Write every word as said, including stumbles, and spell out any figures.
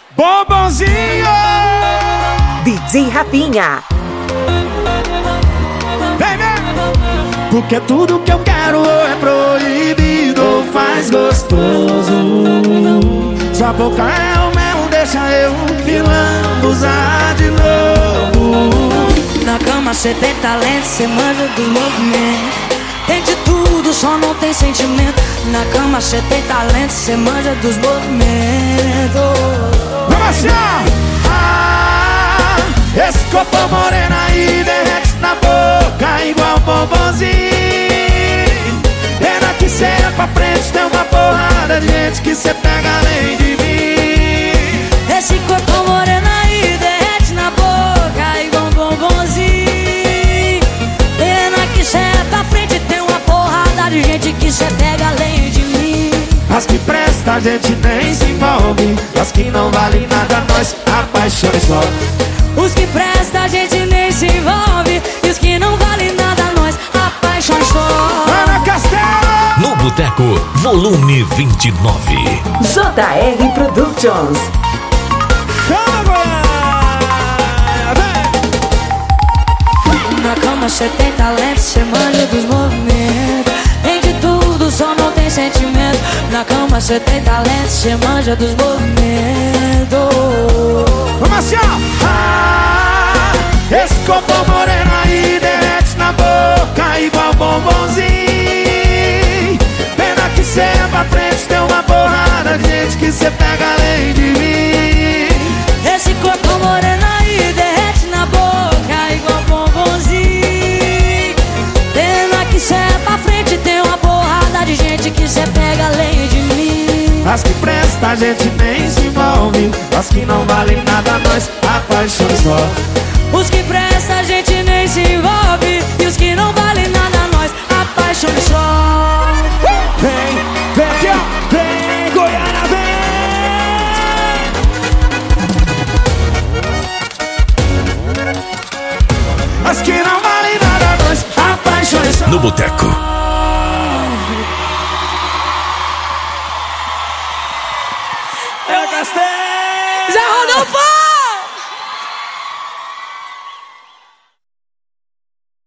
Bombonzinho D J Rafinha. Vem, vem. Porque tudo que eu quero é proibido ou faz gostoso. Sua boca é o mel, deixa eu me lambuzar de novo. Na cama cê tem talento, cê manja dos movimentos. Tem de tudo, só não tem sentimento. Na cama cê tem talento, cê manja dos movimentos. Vamos achar! Ah, esse corpo moreno aí derrete na boca igual bombonzinho. Pena que cê é pra frente, tem uma porrada de gente que cê pega além de mim. Esse corpo moreno aí derrete na boca igual bombonzinho. Pena que cê é pra frente, tem uma porrada de gente que cê pega além de mim. As que presta a gente nem se envolve, as que não valem nada nós apaixonamos só. Os que presta a gente nem se envolve, e os que não valem nada nós apaixonamos só. Ana Castelo! No Boteco, volume vinte e nove. J R Productions. Chama Goiânia, vem! Na cama cê tem talento, cê manja dos movimentos. Tem de tudo, só não tem sentimento. Na cama cê tem talento, cê manja dos movimentos. Vamos assim, ó! Ah, esse corpo moreno aí derrete na boca igual bombonzinho. Pena que cê é pra frente, tem uma porrada de gente que cê pega além de mim. Esse corpo moreno aí derrete na boca igual bombonzinho. Pena que cê é pra frente, tem uma porrada de gente que cê pega além de mim. As que presta a gente nem se envolve, as que não valem nada nós apaixonamos só. Os que presta a gente nem se envolve, e os que não valem nada nós apaixonamos só. Vem, vem, aqui, ó, vem, Goiânia, vem. As que não valem nada nós apaixonamos só. No Boteco. É Castelo! Já rodou fora!